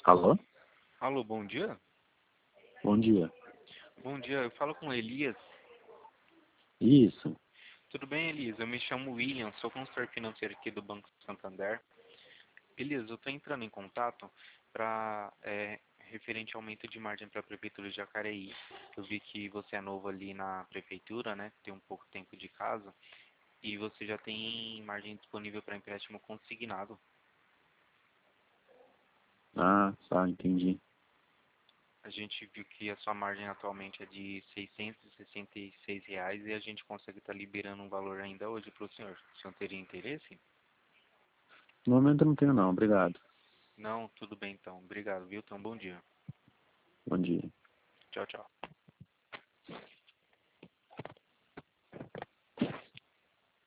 Alô? Alô, bom dia? Bom dia. Bom dia, eu falo com o Elias. Isso. Tudo bem, Elias? Eu me chamo William, sou consultor financeiro aqui do Banco Santander. Elias, eu estou entrando em contato para referente ao aumento de margem para a Prefeitura de Jacareí. Eu vi que você é novo ali na Prefeitura, né? Tem um pouco tempo de casa e você já tem margem disponível para empréstimo consignado. Ah, tá, entendi. A gente viu que a sua margem atualmente é de R$ 666 e a gente consegue estar liberando um valor ainda hoje para o senhor. O senhor teria interesse? No momento eu não tenho não, obrigado. Não, tudo bem então. Obrigado, viu? Então, bom dia. Bom dia. Tchau, tchau.